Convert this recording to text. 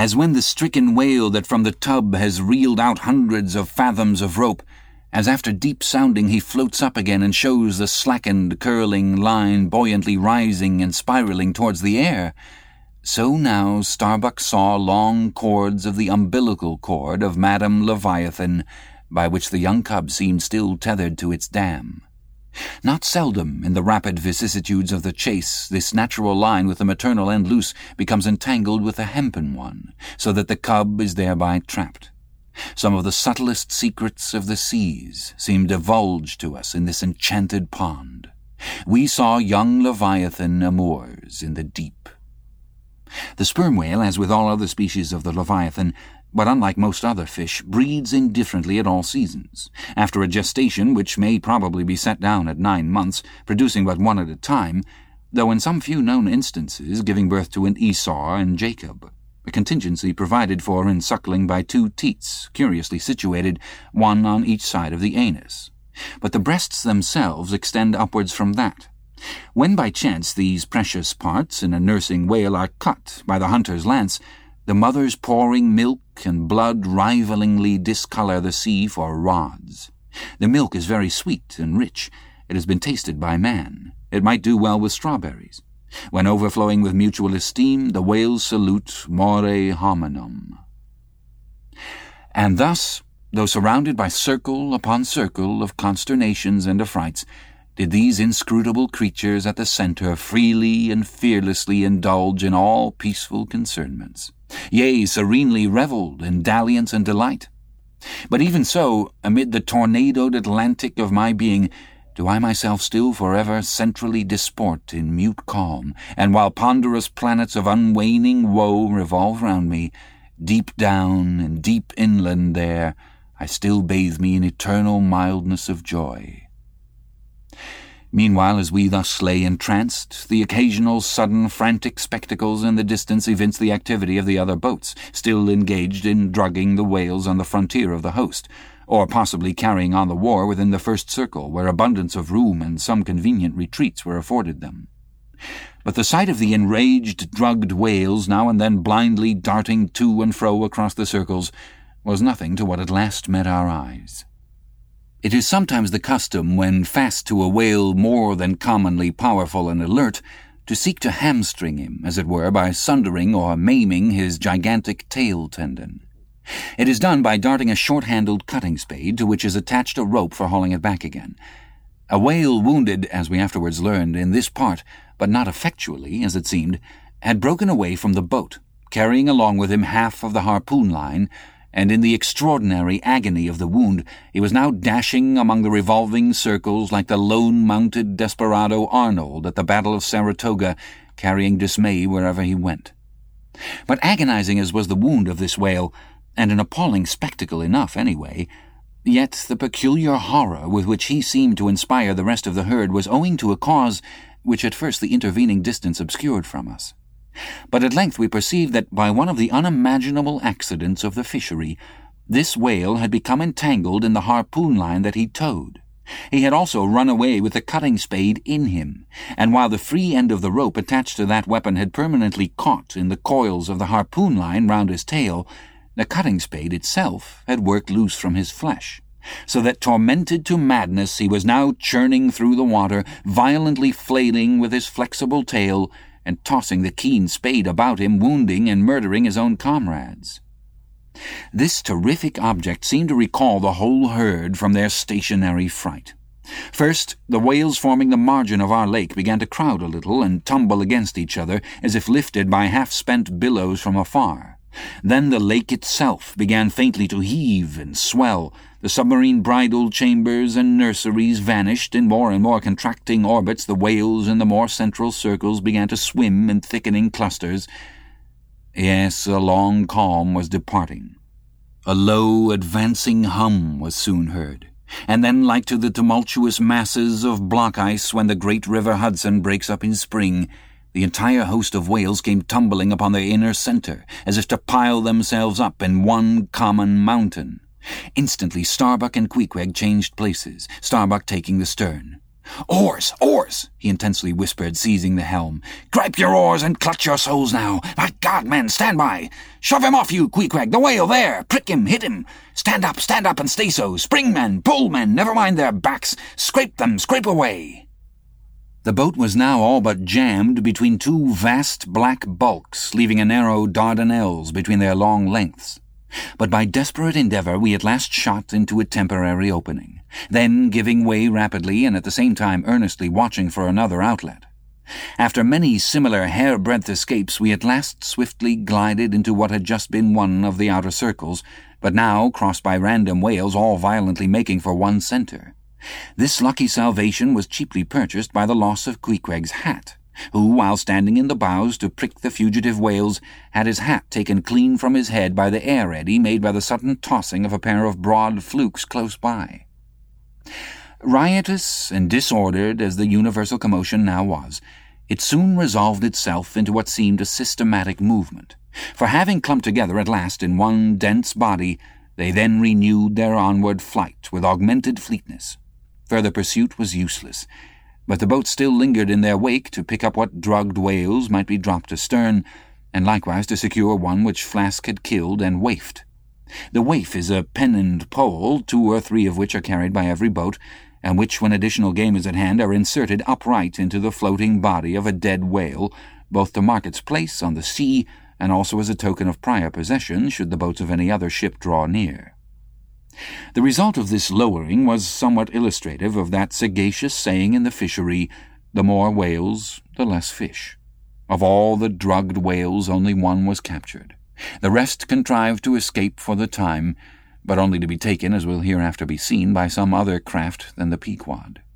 as when the stricken whale that from the tub has reeled out hundreds of fathoms of rope, as after deep sounding he floats up again and shows the slackened, curling line buoyantly rising and spiraling towards the air, so now Starbuck saw long cords of the umbilical cord of Madame Leviathan, by which the young cub seemed still tethered to its dam. Not seldom, in the rapid vicissitudes of the chase, this natural line with the maternal end loose becomes entangled with the hempen one, so that the cub is thereby trapped. Some of the subtlest secrets of the seas seem divulged to us in this enchanted pond. We saw young Leviathan amours in the deep. The sperm whale, as with all other species of the Leviathan, but unlike most other fish, breeds indifferently at all seasons. After a gestation which may probably be set down at 9 months, producing but one at a time, though in some few known instances giving birth to an Esau and Jacob, a contingency provided for in suckling by 2 teats, curiously situated, one on each side of the anus. But the breasts themselves extend upwards from that. When by chance these precious parts in a nursing whale are cut by the hunter's lance, the mother's pouring milk and blood rivalingly discolour the sea for rods. The milk is very sweet and rich. It has been tasted by man. It might do well with strawberries. When overflowing with mutual esteem, the whales salute more hominum. And thus, though surrounded by circle upon circle of consternations and affrights, did these inscrutable creatures at the centre freely and fearlessly indulge in all peaceful concernments, yea, serenely revelled in dalliance and delight. But even so, amid the tornadoed Atlantic of my being, do I myself still forever centrally disport in mute calm, and while ponderous planets of unwaning woe revolve round me, deep down and deep inland there, I still bathe me in eternal mildness of joy. Meanwhile, as we thus lay entranced, the occasional sudden frantic spectacles in the distance evince the activity of the other boats, still engaged in drugging the whales on the frontier of the host, or possibly carrying on the war within the first circle, where abundance of room and some convenient retreats were afforded them. But the sight of the enraged, drugged whales now and then blindly darting to and fro across the circles was nothing to what at last met our eyes. It is sometimes the custom, when fast to a whale more than commonly powerful and alert, to seek to hamstring him, as it were, by sundering or maiming his gigantic tail tendon. It is done by darting a short-handled cutting spade to which is attached a rope for hauling it back again. A whale wounded, as we afterwards learned, in this part, but not effectually, as it seemed, had broken away from the boat, carrying along with him half of the harpoon line, and in the extraordinary agony of the wound, he was now dashing among the revolving circles like the lone-mounted desperado Arnold at the Battle of Saratoga, carrying dismay wherever he went. But agonizing as was the wound of this whale, and an appalling spectacle enough anyway, yet the peculiar horror with which he seemed to inspire the rest of the herd was owing to a cause which at first the intervening distance obscured from us. But at length we perceived that by one of the unimaginable accidents of the fishery, this whale had become entangled in the harpoon line that he towed. He had also run away with the cutting spade in him, and while the free end of the rope attached to that weapon had permanently caught in the coils of the harpoon line round his tail, the cutting spade itself had worked loose from his flesh, so that, tormented to madness, he was now churning through the water, violently flailing with his flexible tail, and tossing the keen spade about him, wounding and murdering his own comrades. This terrific object seemed to recall the whole herd from their stationary fright. First, the whales forming the margin of our lake began to crowd a little and tumble against each other, as if lifted by half-spent billows from afar. Then the lake itself began faintly to heave and swell. The submarine bridal chambers and nurseries vanished in more and more contracting orbits. The whales in the more central circles began to swim in thickening clusters. Yes, a long calm was departing. A low, advancing hum was soon heard, and then, like to the tumultuous masses of block ice when the great river Hudson breaks up in spring, the entire host of whales came tumbling upon their inner centre, as if to pile themselves up in one common mountain. Instantly Starbuck and Queequeg changed places, Starbuck taking the stern. "Oars! Oars!" he intensely whispered, seizing the helm. "Gripe your oars and clutch your souls now! My God, men, stand by! Shove him off, you Queequeg! The whale, there! Prick him, hit him! Stand up, and stay so! Spring, men, pull, men, never mind their backs! Scrape them, scrape away!" The boat was now all but jammed between two vast black bulks, leaving a narrow Dardanelles between their long lengths. But by desperate endeavour we at last shot into a temporary opening, then giving way rapidly and at the same time earnestly watching for another outlet. After many similar hair-breadth escapes, we at last swiftly glided into what had just been one of the outer circles, but now crossed by random whales all violently making for one centre. This lucky salvation was cheaply purchased by the loss of Queequeg's hat, who, while standing in the bows to prick the fugitive whales, had his hat taken clean from his head by the air eddy made by the sudden tossing of a pair of broad flukes close by. Riotous and disordered as the universal commotion now was, it soon resolved itself into what seemed a systematic movement, for having clumped together at last in one dense body, they then renewed their onward flight with augmented fleetness. Further pursuit was useless, but the boat still lingered in their wake to pick up what drugged whales might be dropped astern, and likewise to secure one which Flask had killed and waifed. The waif is a pennoned pole, 2 or 3 of which are carried by every boat, and which, when additional game is at hand, are inserted upright into the floating body of a dead whale, both to mark its place on the sea and also as a token of prior possession should the boats of any other ship draw near. The result of this lowering was somewhat illustrative of that sagacious saying in the fishery, "The more whales, the less fish." Of all the drugged whales, only one was captured. The rest contrived to escape for the time, but only to be taken, as will hereafter be seen, by some other craft than the Pequod.